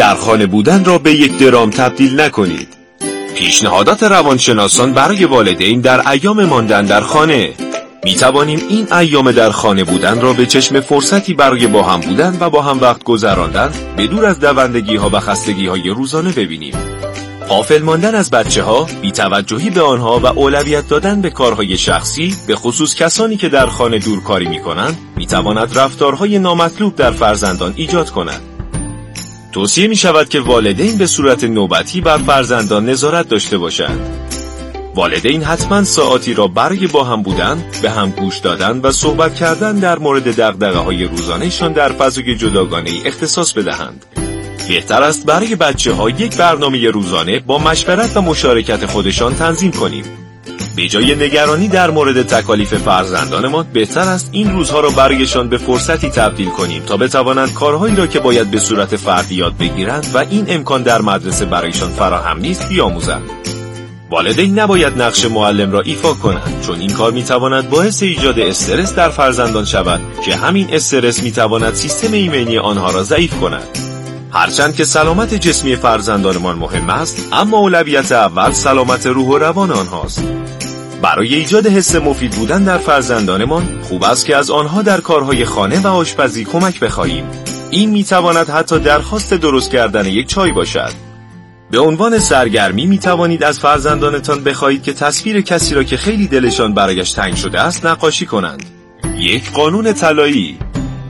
در خانه بودن را به یک درام تبدیل نکنید. پیشنهادات روانشناسان برای والدین در ایام ماندن در خانه. می توانیم این ایام در خانه بودن را به چشم فرصتی برای با هم بودن و با هم وقت گذراندن به دور از دوندگی ها و خستگی های روزانه ببینیم. غافل ماندن از بچه‌ها، بی‌توجهی به آنها و اولویت دادن به کارهای شخصی، به خصوص کسانی که در خانه دورکاری می‌کنند، می‌تواند رفتارهای نامطلوب در فرزندان ایجاد کند. توصیه می‌شود که والدین به صورت نوبتی بر فرزندان نظارت داشته باشند. والدین حتما ساعاتی را برای با هم بودن، به هم گوش دادن و صحبت کردن در مورد دغدغه‌های روزانه‌شان در فضای جداگانه‌ای اختصاص بدهند. بهتر است برای بچه‌ها یک برنامه روزانه با مشورت و مشارکت خودشان تنظیم کنیم. به جای نگرانی در مورد تکالیف فرزندانمان، بهتر است این روزها را برایشان به فرصتی تبدیل کنیم تا بتوانند کارهایی را که باید به صورت فردی یاد بگیرند و این امکان در مدرسه برایشان فراهم نیست بیاموزند. والدین نباید نقش معلم را ایفا کنند، چون این کار میتواند باعث ایجاد استرس در فرزندان شود که همین استرس میتواند سیستم ایمنی آنها را ضعیف کند. هرچند که سلامت جسمی فرزندانمان مهم است، اما اولویت اول سلامت روح و روان آنهاست. برای ایجاد حس مفید بودن در فرزندانمان، خوب است که از آنها در کارهای خانه و آشپزی کمک بخواهیم. این میتواند حتی درخواست درست کردن یک چای باشد. به عنوان سرگرمی میتوانید از فرزندانتان بخواهید که تصویر کسی را که خیلی دلشان برایش تنگ شده است نقاشی کنند. یک قانون طلایی: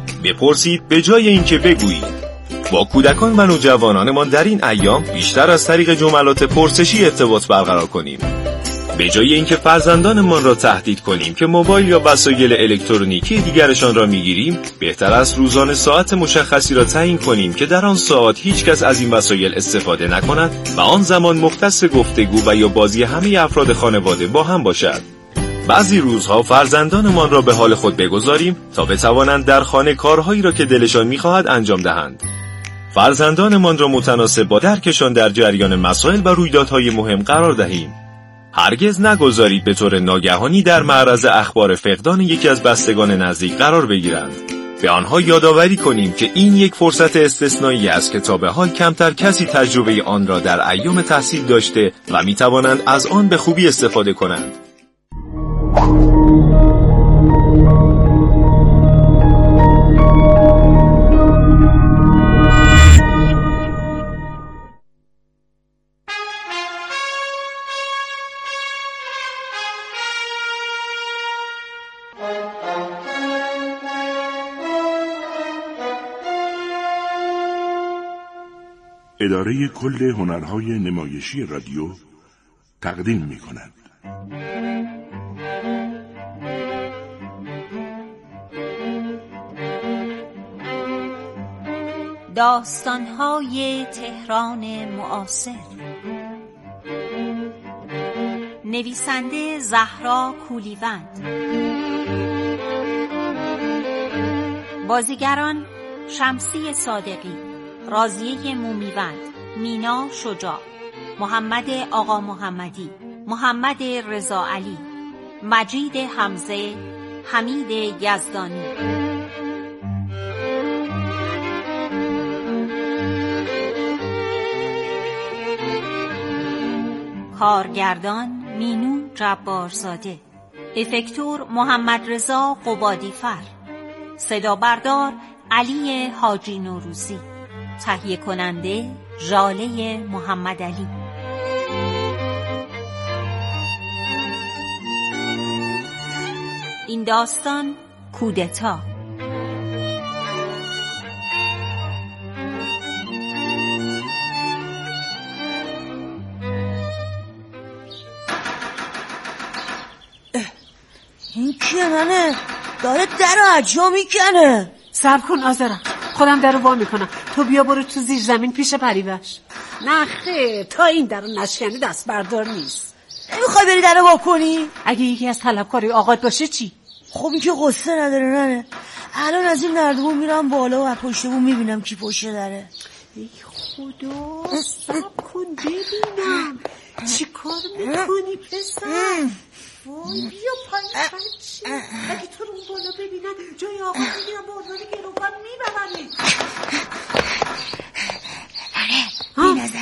بپرسید به جای اینکه بگویید. با کودکان و نوجوانانمان در این ایام بیشتر از طریق جملات پرسشی ارتباط برقرار کنیم. به جای اینکه فرزندانمان را تهدید کنیم که موبایل یا وسایل الکترونیکی دیگرشان را میگیریم، بهتر است روزانه ساعت مشخصی را تعیین کنیم که در آن ساعت هیچ کس از این وسایل استفاده نکند و آن زمان مختص گفتگو و یا بازی همه افراد خانواده با هم باشد. بعضی روزها فرزندانمان را به حال خود بگذاریم تا بتوانند در خانه کارهایی را که دلشان می‌خواهد انجام دهند. فرزندانمان را متناسب با درکشان در جریان مسائل و رویدادهای مهم قرار دهیم. هرگز نگذارید به طور ناگهانی در معرض اخبار فقدان یکی از بستگان نزدیک قرار بگیرند. به آنها یادآوری کنیم که این یک فرصت استثنایی است که تا به حال کمتر کسی تجربه آن را در ایام تحصیل داشته و می‌توانند از آن به خوبی استفاده کنند. اداره کل هنرهای نمایشی رادیو تقدیم می‌کند. داستان‌های تهران معاصر، نویسنده زهرا کولیوند، بازیگران شمسی صادقی، راضیه مومیوند، مینا شجاع، محمد آقا محمدی، محمد رضا علی، مجید حمزه، حمید یزدانی. کارگردان مینو جبارزاده، افکتور محمد رضا قبادیفر، صدا بردار علی حاجی نوروزی، تهیه کننده ژاله محمد علی. این داستان کودتا. این کیه ننه؟ داره در عجا میکنه. صبر کن آذرم، خودم در رو وا میکنم، تو بیا برو تو زیر زمین پیش پریوش. نه خیر، تا این در رو نشکنی دست بردار نیست. نمیخوای بری در رو وا کنی؟ اگه یکی از طلبکاری آقات باشه چی؟ خب این که قصه نداره ننه. الان از این نردبون میرم بالا و از پشت بون میبینم کی پشت داره. ای خدا، صبر کن ببینم چی کار میکنی پسر؟ وای بیا پایین بچه، اگه تو رو اون بالا ببینن جای آقا میگیرم با عنوان گروگان میبرنی.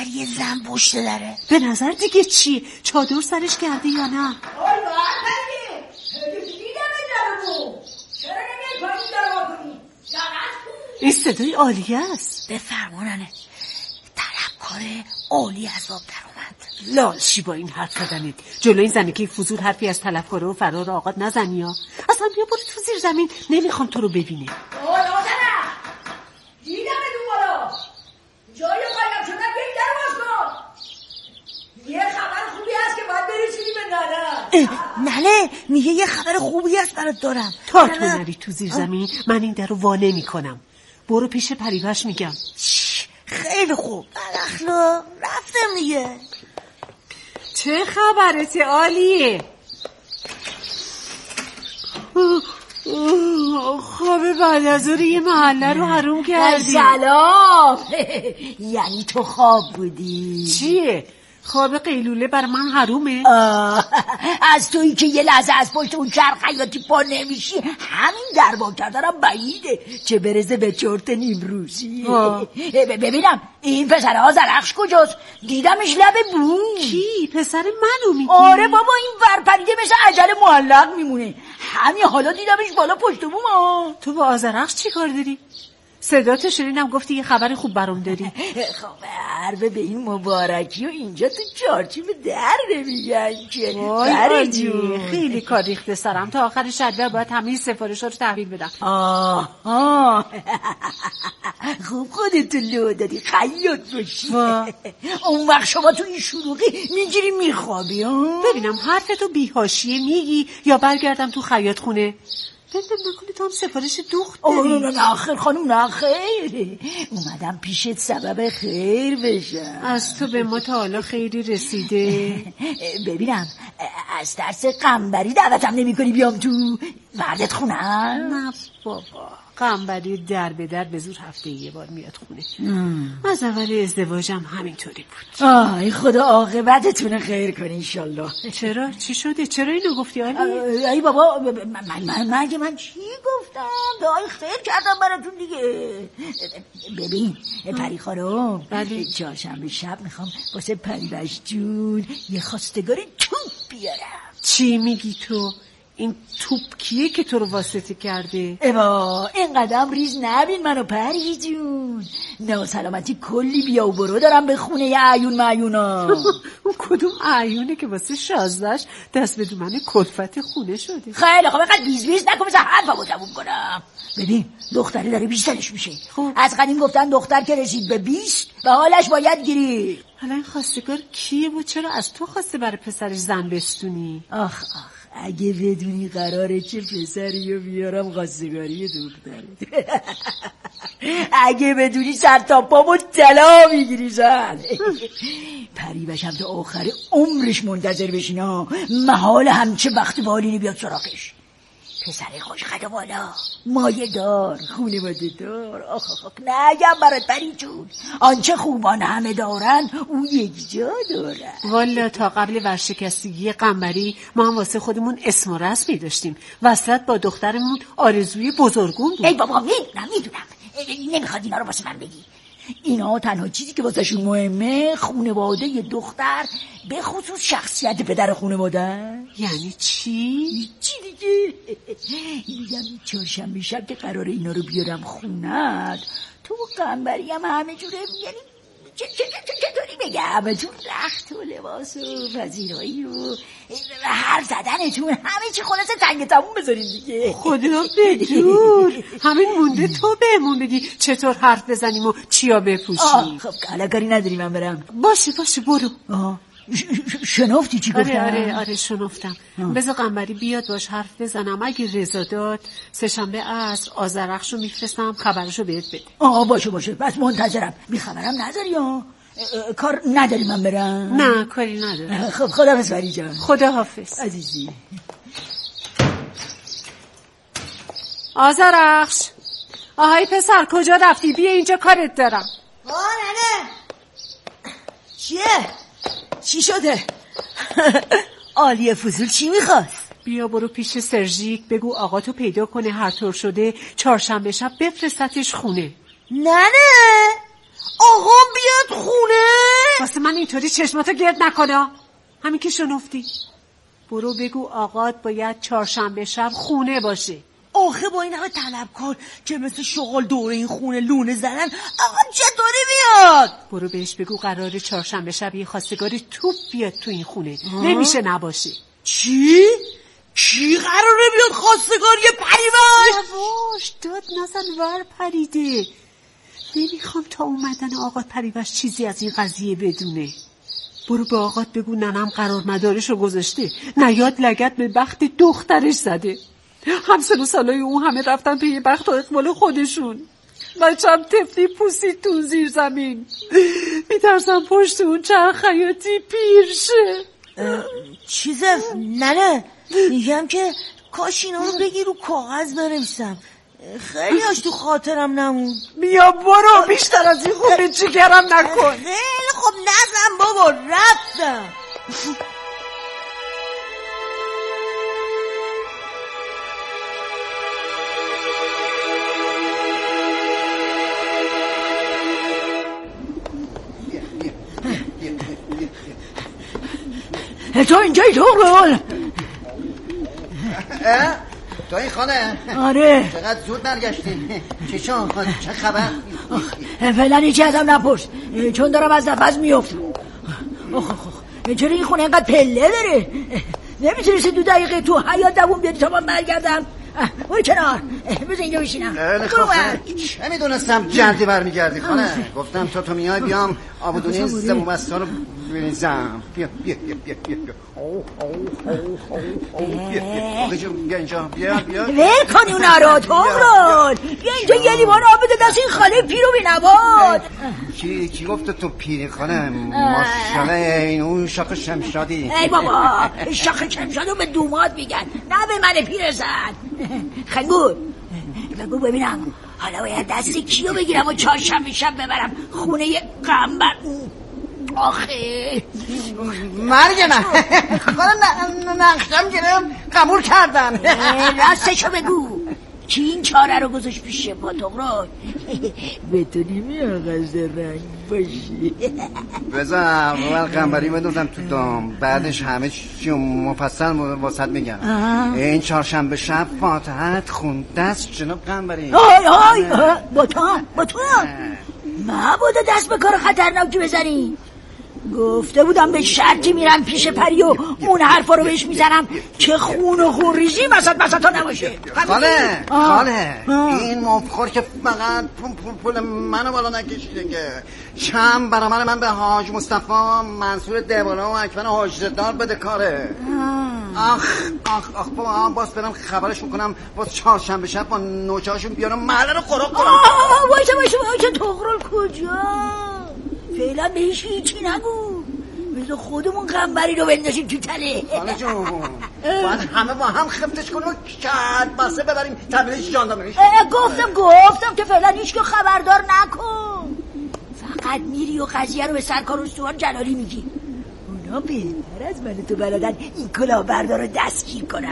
نظر یه زن پشت داره. به نظر دیگه چیه؟ چادر سرش کرده یا نه؟ آی باید دیدم جرمو. چرا نمیاد پایین دارم کنی؟ این صدای عالیه است. به فرماننه طلبکار عالی از آب در اومد. لالشی با این حرف زدنت. جلو این زنی که فضول حرفی از طلبکاره و فرار آقات نزنی ها. اصلا بیا برو تو زیر زمین، نمیخوام تو رو ببینه. آزرخش دیدم دو بالا جای قایم شدن یک در باز کن. یه خبر خوبی هست که باید برسونی به ننه. ننه میگه یه خبر خوبی هست برات دارم. تا تو نری تو زیر زمین من این در رو وا نمی‌کنم. برو پیش پریوش میگم. خیلی خوب. اخلاق رفتم دیگه. چه خبرته عالیه؟ خواب بعد از ظهر یه محله رو حروم کردی. سلام. یعنی تو خواب بودی؟ چیه؟ خواب قیلوله بر من حرومه؟ از تویی که یه لحظه از پشت اون چرخ حیاتی پا نمیشی همین دربا کردنم بعیده، چه برسه به چرت نیمروزی. ببینم این پسر آذرخش کجاست؟ دیدمش لب بوم. کی؟ پسر منو میگی؟ آره بابا این ورپریده مثل عجل معلق میمونه. همین حالا دیدمش بالا پشت بوم. تو با آذرخش چی کار داری؟ صداتو شنیدم گفتی یه خبر خوب برام داری. خبر به این مبارکی و اینجا تو چارچوب در نمیگن که. وای جون خیلی کار ریخته سرم. تا آخر شهر باید همه سفارش‌ها رو تحویل بدم. خوب خودتو لو دادی خیاط باشی. اون وقت شما تو این شروقی میگیری میخوابی. ببینم حرفتو بی‌حاشیه میگی یا برگردم تو خیاط خونه. ببینم نکنی تو هم سفارش دوخت داری. نه خیر خانم نه خیر، اومدم پیشت سبب خیر بشم. از تو به ما تا حالا خیری رسیده؟ ببینم از ترس قنبری دعوتم نمی کنی بیام تو وردت خونم؟ نه بابا قنبری در به در به زور هفته یه بار میاد خونه. از اول ازدواجم همینطوری بود. آی خدا عاقبتتون خیر کنه انشالله. چرا؟ چی شده؟ چرا اینو گفتی علی؟ ای بابا من چی گفتم؟ دعای خیر کردم براتون دیگه. ببین پری خانم چهارشنبه شب میخوام واسه پریوش جون یه خواستگار توپ بیارم. چی میگی تو؟ این توپ کیه که تو رو واسطه کرده؟ اوا این قدم ریز نبین منو پری جون. ناسلامتی کلی بیا و برو دارم به خونه ی عیون معیونا. اون کدوم عیونه که واسه 16 دست به دومن کلفت خونه شده؟ خیلی خب اینقدر بیز نکن بذار حرفمو تموم کنم. ببین دختره داره 20 سالش میشه. از قدیم گفتن دختر که رسید به 20 به حالش باید گیری. حالا این خواستگار کیه و چرا از تو خواسته برای پسرش زن بستونی؟ آخ اگه بدونی قراره چه پسریو بیارم خواستگاری دختره. اگه بدونی سر تا پامو طلا میگیری زن. پریوشم تا آخر عمرش منتظر بشینا محال همچه وقت بالینی بیاد سراغش. پسر خوش قد و بالا مایه دار خونواده دار. آخ نگم برات پری جون آنچه خوبان همه دارن او یک جا دارن. والا تا قبل ورشکستگی قنبری ما هم واسه خودمون اسم و رسمی داشتیم. وصلت با دخترمون آرزوی بزرگون بود. ای بابا میدونم نمیخواد اینا رو واسه من بگی. اینا تنها چیزی که واسهشون مهمه خونواده ی دختر به خصوص شخصیت پدر خونواده. یعنی چی؟ چی دیگه؟ میگم چهارشنبه شب که قراره اینا رو بیارم خونت تو قنبری هم همه جوره یعنی چطوری بگم تو رخت و لباس و پذیرایی و حرف زدنتون همه چی خلاصه تنگ تموم بذارین دیگه. خدا بدور همین مونده تو بهمون بگی چطور حرف بزنیم و چیا بپوشیم. خب حالا کاری نداری من برم؟ باشه برو. شنفتی چی گفتم؟ آره شنفتم. بذار قنبری بیاد باش حرف بزنم. اگه رضا داد سه‌شنبه عصر آذرخشو میفرستم خبرشو بهت بده. باشه بس منتظرم. بیخبرم نداری کار نداری من برم؟ نه کاری ندارم. خب خداحافظ پری جان. خداحافظ عزیزی. آذرخش آهای پسر کجا رفتی؟ بیا اینجا کارت دارم. ننه چی شده؟ عالیه فضول چی میخواست؟ بیا برو پیش سرژیک بگو آقا تو پیدا کنه هر طور شده چهارشنبه شب بفرستتش خونه. ننه آقام بیاد خونه؟ اینطوری چشماتو گرد نکنه. همین که شنفتی. برو بگو آقات باید چهارشنبه شب خونه باشه. آخه با این همه طلبکار که مثل شغل دوره این خونه لونه زدن آقا چطوری میاد؟ برو بهش بگو قراره چهارشنبه شب یه خواستگاری توپ بیاد تو این خونه. نمیشه نباشه. چی؟ کی قراره بیاد خواستگاری پریوش؟ یواش داد نزن ور پریده. نمیخوام تا اومدن آقات پریوش چیزی از این قضیه بدونه. برو به آقات بگو ننم قرار مدارشو گذاشته، نیاد لگد به بخت دخترش زده. همسن و سالای اون همه رفتن پی بخت و اقبال خودشون. بچم تفلی پوسید تو زیر زمین. میترسم پشت اون چرخ خیاطی پیر شه. چیزه ننه میگم که کاش اینا رو بگی رو کاغذ بنویسم، خیلی هاش تو خاطرم نمون. بیا برو بیشتر از این خوبه جگرم نکن. خیلی خب نزن بابا رفتم. تو اینجایی تغرل؟ تو این خانه؟ آره. چقدر زود برگشتین؟ چه خبر؟ فعلا هیچی ازم نپرس چون دارم از نفس میافتم. چرا این خونه اینقدر پله داره؟ نمیتونستی 2 دقیقه تو حیاط دووم بیادی تا من برگردم؟ برو کنار بذار اینجا بشینم. چه میدونستم جلدی برمیگردی خانه. گفتم تو میای بیام آبودونی زمومستا رو بریزم. بیا بیا اینجا بیا ول کنی اونا رو تغرل. بیا اینجا یه لیوان آب بده دست این خاله پیرو بینواد. کی گفت تو پیری خانه؟ ماشاءالله این اون شاخ شمشادی. ای بابا شاخ شمشادو به دومات میگن نه به من پیرزن. خنگور بگو ببینم حالا باید دست کیو بگیرم و چهارشنبه شب ببرم خونه قنبر؟ آخه مرگ من خانم نقشم گرم قبول کردم. راستشو بگو کی این چاره رو گذاشت پیش پا تغرل؟ بتونی میاغز رنگ باشی. بذار اول قنبری بدوزم تو دام بعدش همه چی مفصل واسط میگم. این چهارشنبه شب فاتحت خونده است جناب قنبری. های با تو مبادا دست به کار خطرناکی بزنی. گفته بودم به شرطی میرم پیش پری و اون حرفا رو بهش میزنم که خون و خون ریزی وسط نباشه. خاله این مفخور که فقط پول منو بالا نکشیده که چند برابر من به حاج مصطفی منصور دیوانا و اکمن حاجدار بده کاره. آخ با باز برم خبرش میکنم باز چهارشنبه شب با نوچهاشون بیارم محله رو خراب کنم. وایسا تغرل کجا؟ فعلا بهش هیچی نگو. بذار خودمون قنبری رو بندازیم تو تله. حالا جون باید همه با هم خفتش کنیم و کت بسته ببریم تبلیغ ژاندارمری. گفتم که فعلا هیچ خبردار نکن. فقط میری و قضیه رو به سرکار استوان جلالی میگی. اونا بهتر از من تو بلدن این کلاهبردار رو دستگیر کنن.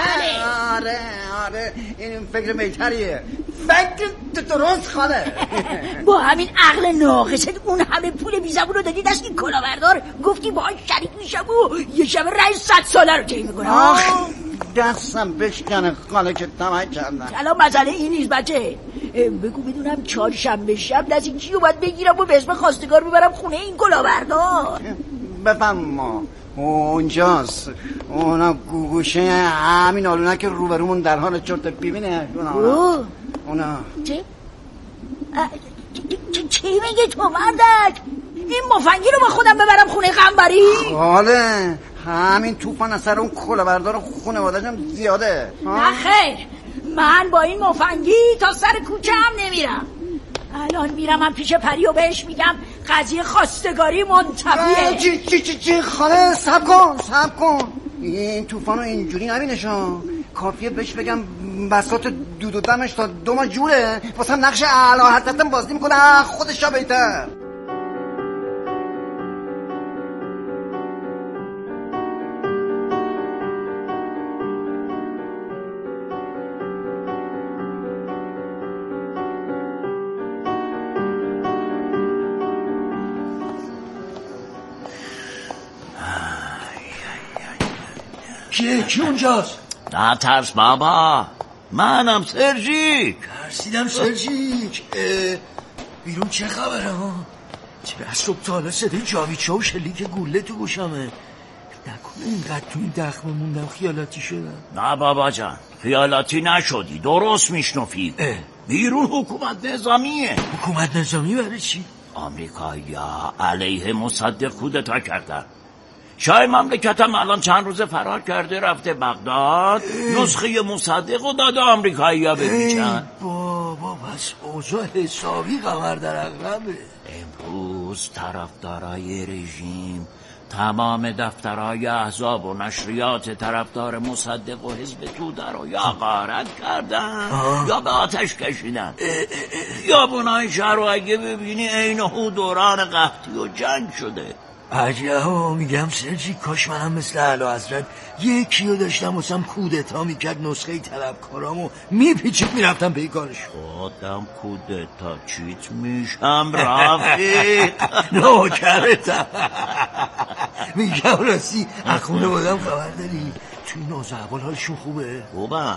آره این فکر میتریه. فکر درست خاله. با همین عقل ناقصت اون همه پول بیزبون رو دادی دست این کلاهبردار گفتی باهاش شریک میشم و یه شب رئیس 100 ساله رو طی میکنم. دستم بشکنه خاله که تمام کردن. الان مسئله این نیست بچه. بگو بدونم چهارشنبه شب دست این چی رو باید بگیرم و به اسم خواستگار ببرم خونه این کلاهبردار. بفهم ما اونجاست. اونا گوگوشه همین آلونه که روبرومون در حال چرت ببینه. اونا چی میگه تو مردک؟ این مفنگی رو با خودم ببرم خونه قنبری؟ حاله همین توفان از سر اون کلاهبردار خانواده‌ام زیاده. نه خیر من با این مفنگی تا سر کوچه هم نمیرم. الان میرم من پیش پری و بهش میگم قضیه خواستگاری منتفیه. چی خاله سب کن این توفانو اینجوری نبینشان. کافیه بهش بگم بساط دود دمش تا 2 ماه جوره واسم نقش اعلی حضرتم بازی میکنه خودش جا بیتر. کیه؟ کی اونجاست؟ نه ترس بابا، منم سرژیک. ترسیدم سرژیک. بیرون چه خبره ها؟ چرا از صبح تا حالا صدای جاویچه و شلیک گوله تو گوشمه؟ نکنه اینقدر تو این دخمه موندم خیالاتی شدم؟ نه بابا جان، خیالاتی نشدی، درست میشنفی. بیرون حکومت نظامیه. حکومت نظامی برای چی؟ آمریکایی‌ها علیه مصدق کودتا کردن. شاه مملکتم الان چند روز فرار کرده رفته بغداد، نسخه مصدق رو داده آمریکایی‌ها بپیچن. بابا بس اوضاع حسابی قمر در عقبه. امروز طرفدارای رژیم تمام دفترهای احزاب و نشریات طرفدار مصدق و حزب توده رو یا غارت کردن یا به آتش کشیدن. خیابونای شهر رو اگه ببینی عین دوران قحطی و جنگ شده. عجبا میگم سرجی، کاش منم مثل اعلیحضرت یکی رو داشتم واسم کودتا میکرد نسخه طلبکارامو میپیچید میرفتم پی کارش. خودم کودتا چیت میشم رفیق. نوکرتم. میگم راستی از خونه بودم خبر داری؟ توی نازعبال حالشون خوبه؟ خوبن.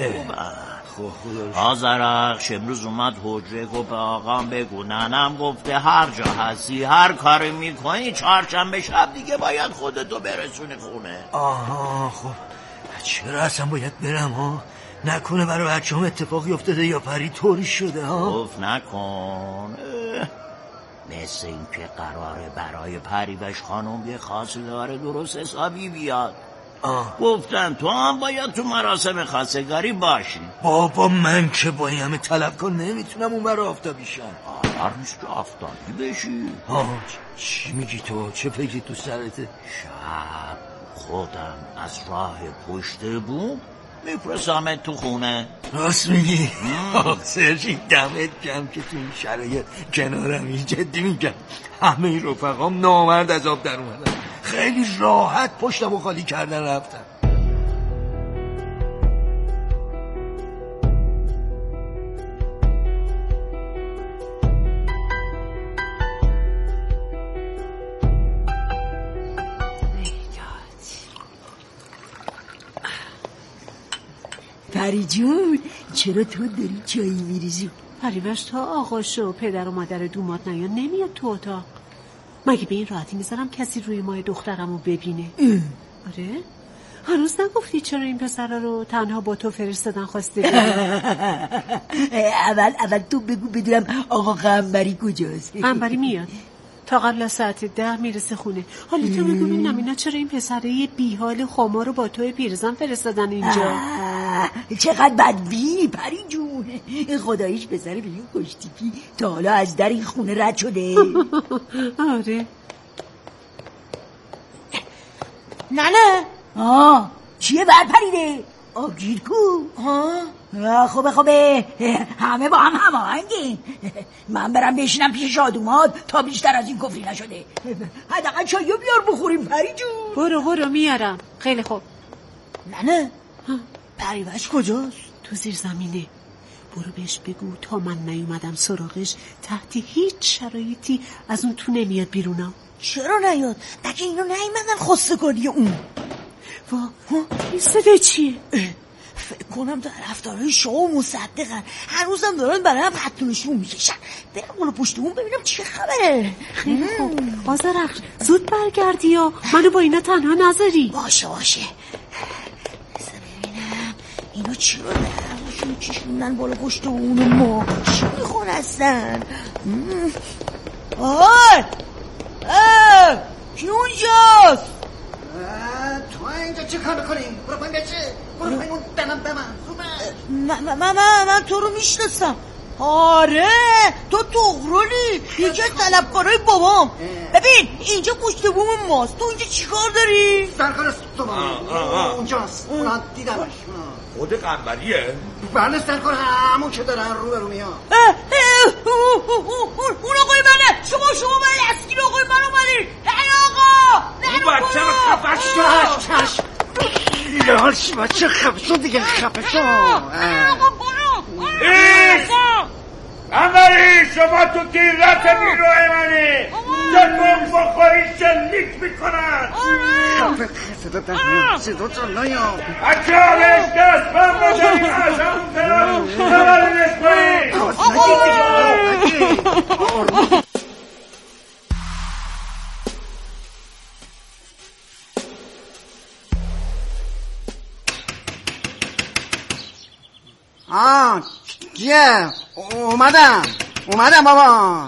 آزرخش امروز اومد حجره گفت به آقام بگو ننم گفته هر جا هستی هر کاری میکنی چهارشنبه شب دیگه باید خودتو برسونی خونه. آها خب چرا اصلا باید برم ها؟ نکنه برای بچه هم اتفاقی افتاده یا پری طوری شده ها؟ گفت نکن. مثل این که قراره برای پریوش خانم یه خواستگار درست حسابی بیاد. گفتن تو هم باید تو مراسم خواستگاری باشی. بابا من که با این همه طلبکار نمیتونم اون برای آفتابی شم. قرار نیست که آفتابی بشی. چی میگی تو؟ چه فکری تو سرته؟ شب خودم از راه پشت بوم میفرستمت تو خونه. راست میگی؟ سرجی دمت گرم که تو این شرایط کنارمی. جدی میگم همه این رفقام نامرد از آب در اومدن. خیلی راحت پشتمو خالی کردن رفتن. پری جون چرا تو داری چایی میریزی؟ پریوش تا آقاش و پدر و مادر دومات نیان نمیاد تو اتاق. مگه به این راحتی میذارم کسی روی ماه دخترمو ببینه؟ آره؟ هنوز نگفتی چرا این پسرا رو تنها با تو فرستادن خواسته؟ اول تو بگو بدونم آقا قنبری کجاست. قنبری میاد تا قبل از ساعت 10 میرسه خونه. حالا تو بگو ببینم اینا چرا این پسره بیحال خمار رو با توی پیرزن فرستادن اینجا؟ چقدر بدبینی پری جون. خداییش پسر بیون خوشتیپی تا حالا از در این خونه رد شده. آره. نه چیه بر پریده؟ آبگیر کو؟ خوبه همه با هم هماهنگین. من برم بشینم پیش شادومات تا بیشتر از این کفری نشده. حداقل چایو بیار بخوریم پری جون. برو میارم. خیلی خوب. نه پریوش کجاست؟ تو زیر زمینه. برو بهش بگو تا من نیومدم سراغش تحت هیچ شرایطی از اون تو نمیاد بیرونا. چرا نیاد؟ مگه اینو نیومدن خواستگاری اون؟ این صدا چیه؟ فکر کنم در رفتارهای شاه و مصدقن. هنوزم دارن برای هم خطونشون میکشن. برم اونو پشت اون ببینم چه خبره. خیلی خوب آزرخش زود برگردی یا منو با اینا تنها نذاری. باشه بذار ببینم اینا چی رو درمشون کشوندن بالا پشت اونو ما چی میخون هستن. کی اونجاست؟ تو اینجا چه کار کنیم؟ برو پایین بچه برو پایین اون دنم به من. من تو رو میشناسم. آره تو تغرولی یکی از طلبکارای بابام. ببین اینجا پشت بوم ماست. تو اینجا چی کار داری؟ سرکار تو اونجاست. اونا دیدمش. خود قنبریه؟ بله سرکار همون که دارن رو میان. اون آقای منه. شما من اسکین آقای من اومدی. نه آقا اون بچه رو خفش چشم لالش بچه خفشون دیگه خفشون. آقا برو. قنبری شما تو تیرت نیروی منی. چطور بخوری شلیک میکنن. صدا نیا اکرامش دست من بودنی اشمون ترام خبرنش کنی. کیه؟ اومدم بابا.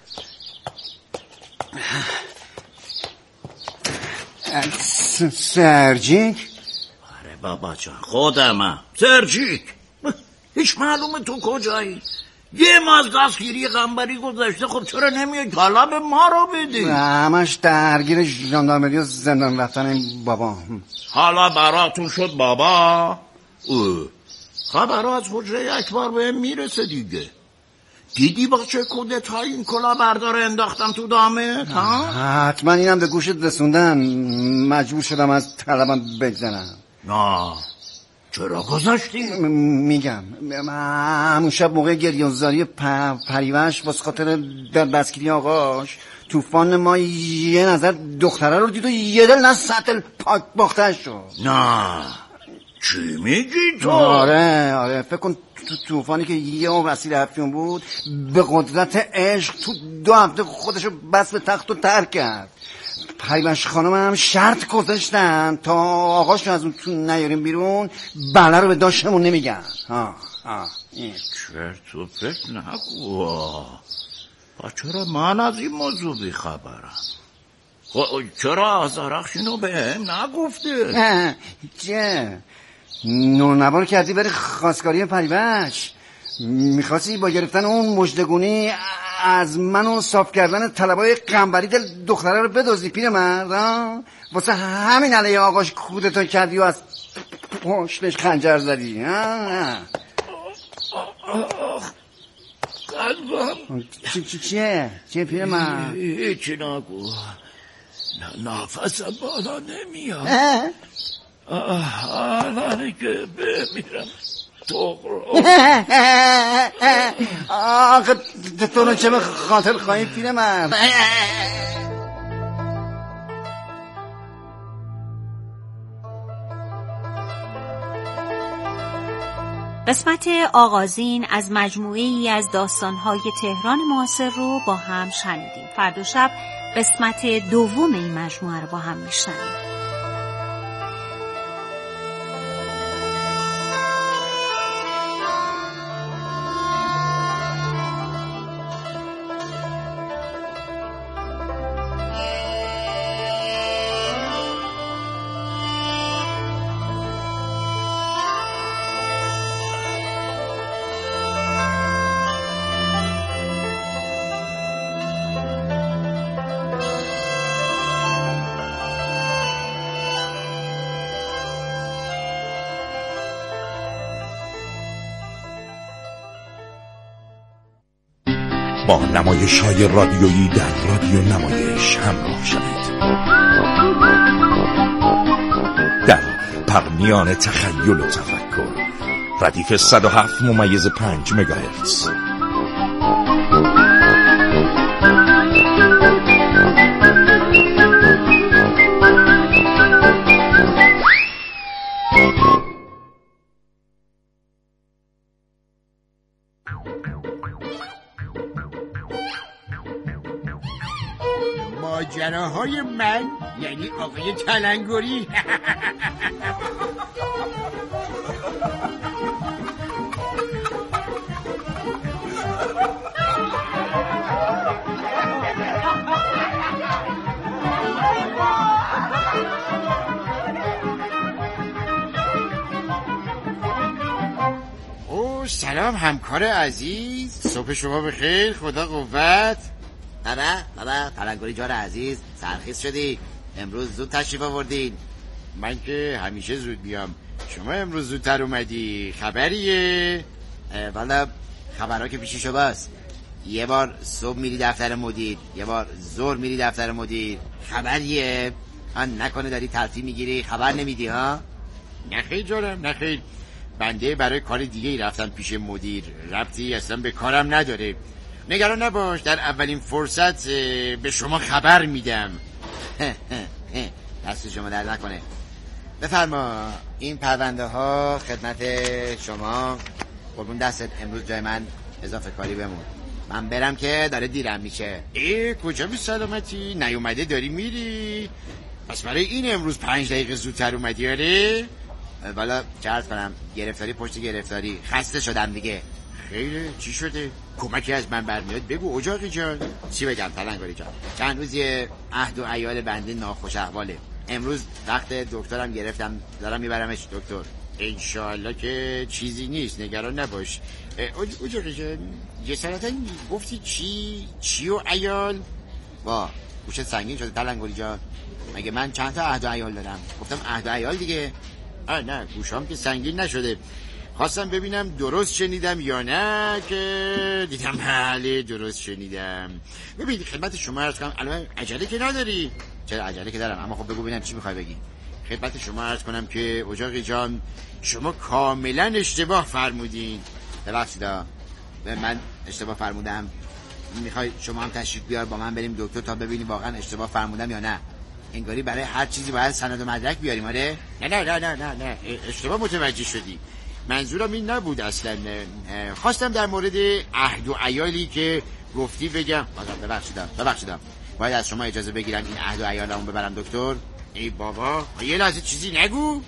سرجیک؟ آره بابا جان خودمم. سرجیک هیچ معلومه تو کجایی؟ یه ماه از دستگیری قنبری گذشته، خب چرا نمیای طلب ما رو بدی؟ همش درگیر ژاندارمری و زندان رفتن بابا. حالا براتون شد بابا؟ خبرها از حجره اکبر بهم میرسه دیگه. دیدی با چه کودتایی این کلاهبردار انداختم تو دامت؟ حتما اینم به گوشت رسوندن. مجبور شدم از طلبم بگذنم. نه چرا گذاشتی؟ میگم همون شب موقع گریه‌زاری پریوش واسه خاطر دستگیری آقاش طوفان ما یه نظر دختره رو دید و یه دل از سطل پاک باختش شد. نه چی میگی تو؟ آره فکر کن طوفانی که یه وسیل افیون بود به قدرت عشق تو 2 هفته خودشو بس به تخت و ترک کرد. پریوش خانم هم شرط گذاشتن تا آقاشو از اون تو نیاریم بیرون بله رو به داشتمون نمیگن. چرت و پرت نگو. چرا من از این موضوع بیخبرم؟ چرا آزارخش اینو به هم نگفته؟ چه نونبار کردی بری خواستگاری پریوش؟ میخواستی با گرفتن اون مژدگونی از من و صاف کردن طلبای قنبری دل دختره رو بدزدی پیرمرد؟ واسه همین علیه آقاش کودتا کردی و از پشتش خنجر زدی؟ قلبم چیه پیرمرد؟ هیچی نگو. نفسم بالا نمیاد. الان که بمیرم آخه تو رو چه به خاطر خواهی پیرمرد؟ قسمت آغازین از مجموعه‌ای از داستان‌های تهران معاصر رو با هم شنیدیم. فردا شب قسمت دوم این مجموعه رو با هم میشنویم. با نمایش‌های رادیویی در رادیو نمایش همراه شوید. در پرمیان تخیل و تفکر ردیف 107.5 مگاهرتز. ماجراهای من یعنی آقای تلنگری. او سلام همکار عزیز، صبح شما بخیر، خدا قوت. بابا تلنگری جان عزیز، سرخیز شدی؟ امروز زود تشریف آوردین. من که همیشه زود بیام، شما امروز زودتر اومدی. خبریه؟ والا خبرها که پیشی شماست. یه بار صبح میری دفتر مدیر، یه بار ظهر میری دفتر مدیر. خبریه؟ نکنه داری تلفی میگیری خبر نمیدی ها؟ نخیر جانم نخیر، بنده برای کار دیگه ای رفتم پیش مدیر، ربطی اصلا به کارم نداره. نگران نباش، در اولین فرصت به شما خبر میدم. دست شما درد نکنه. بفرما این پرونده ها خدمت شما. قربون دستت، امروز جای من اضافه کاری بمون، من برم که داره دیرم میشه. کجا بی سلامتی؟ نیومده داری میری؟ پس برای این امروز 5 دقیقه زودتر اومدی؟ آره والا چه عرض کنم، گرفتاری پشت گرفتاری، خسته شدم دیگه. خیره چی شده؟ کمکی از من برمیاد بگو اجاقی جان. چی بگم تلنگاری جان؟ چند روز یه عهد و عیال بنده ناخوش احواله. امروز وقت دکترم گرفتم، دارم میبرمش دکتر. انشالله که چیزی نیست، نگران نباش. اجاقی جان جسارتا گفتی چی و عیال؟ وا گوشت سنگین شده تلنگاری جان. مگه من چند تا عهد و عیال دارم؟ گفتم عهد و عیال دیگه. نه گوشام که سنگین نشده، خواستم ببینم درست شنیدم یا نه، که دیدم بله درست شنیدم. ببین خدمت شما عرض کنم، الان عجله که نداری؟ چرا عجله که دارم، اما خب بگو ببینم چی میخوای بگی. خدمت شما عرض کنم که اجاقی جان شما کاملا اشتباه فرمودین. ببخشید من اشتباه فرمودم. میخوای شما هم تشریف بیار با من بریم دکتر تا ببینی واقعا اشتباه فرمودم یا نه. انگاری برای هر چیزی باید سند و مدرک بیاریم. آره نه اشتباه متوجه شدی. منظورم این نبود اصلا. خواستم در مورد عهد و عیالی که گفتی بگم. ببخشیدم باید از شما اجازه بگیرم این عهد و عیالمو ببرم دکتر. ای بابا یه لحظه چیزی نگو.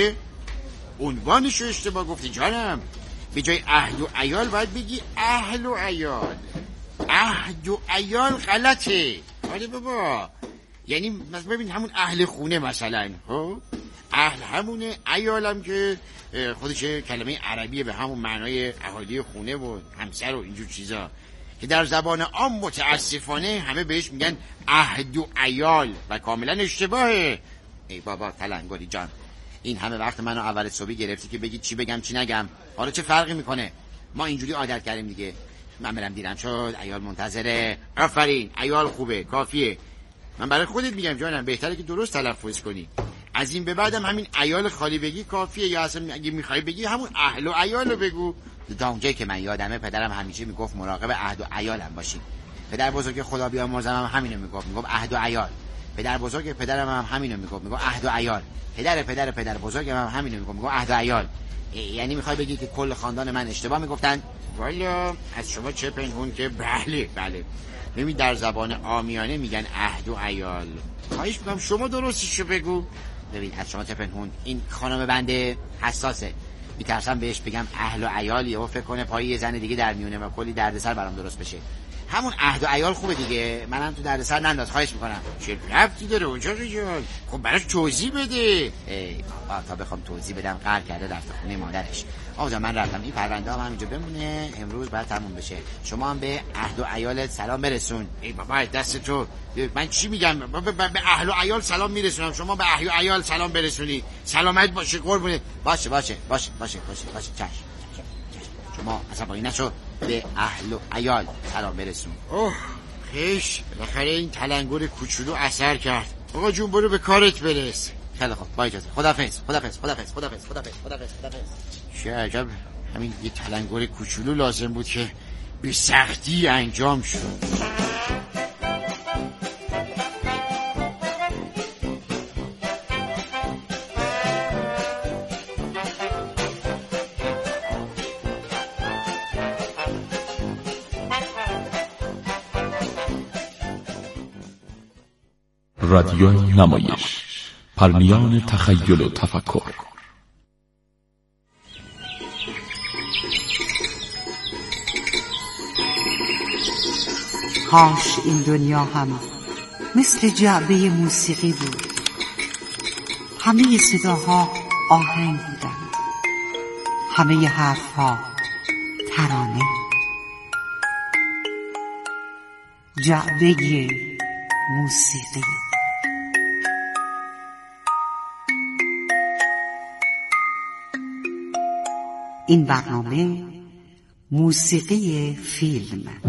عنوانشو اشتباه گفتی جانم. به جای عهد و عیال باید بگی اهل و عیال. عهد و عیال غلطه. آره بابا، یعنی ببین همون اهل خونه مثلا. اهل همونه، عیالم که خودش کلمه عربیه به همون معنای اهالی خونه و همسر و اینجور چیزا، که در زبان عام متاسفانه همه بهش میگن عهد و عیال و کاملا اشتباهه. ای بابا تلنگاری جان، این همه وقت منو اول صبحی گرفتی که بگی چی بگم چی نگم. حالا چه فرقی میکنه؟ ما اینجوری عادت کردیم دیگه. من برم دیرم شد، عیال منتظره. آفرین، عیال خوبه، کافیه. من برای خودت میگم جانم، بهتره که درست تلفظ کنی. از این به بعدم همین عیال خالی بگی کافیه، یا اصلا اگه میخوای بگی همون اهل و عیال رو بگو. تا اونجایی که من یادمه پدرم همیشه میگفت مراقب عهد و عیالم باشی. پدر بزرگ خدا بیامرزم هم همینو میگفت عهد و عیال. پدر بزرگ پدرم هم همینو میگفت عهد و عیال. پدر بزرگم هم همینو میگفت عهد و عیال. یعنی میخوای بگی که کل خاندان من اشتباه میگفتن؟ والا از شما چه پنهون که بله. ببین در زبان عامیانه میگن عهد و عیال. خواهش میکنم شما درستشو بگو. ببین از شما چه پنهون، این خانم بنده حساسه، میترسم بهش بگم اهل و عیال یهو فکر کنه پای یه زن دیگه در میونه و کلی دردسر برام درست بشه. همون عهد و عیال خوبه دیگه، منم تو دردسر ننداز. خواهش میکنم. چه ربطی داره اونجا جان؟ خب براش توضیح بده. تا بخوام توضیح بدم قهر کرده رفته خونه مادرش. آقا من رفتم، این پرونده هم همینجا بمونه، امروز بعد تموم بشه. شما هم به عهد و عیالت سلام برسون. ای بابا دست تو، من چی میگم؟ به اهل و عیال سلام میرسونم، شما به اهل و عیال سلام برسونی. سلامت باشه قربونه. باشه چشم. شما عصبانی نشو، به اهل و عیال سلام برسون. خیش بالاخره این تلنگر کوچولو اثر کرد. آقا جون برو به کارت برس. خیلی خوب، با اجازه. خداحافظ. چه عجب، همین یه تلنگر کوچولو لازم بود که به سختی انجام شد. رادیو نمایش، پرنیان تخیل و تفکر. کاش این دنیا هم مثل جعبه موسیقی بود. همه صداها آهنگ بودند، همه حرفها ترانه. جعبه موسیقی. این برنامه موسیقی فیلم.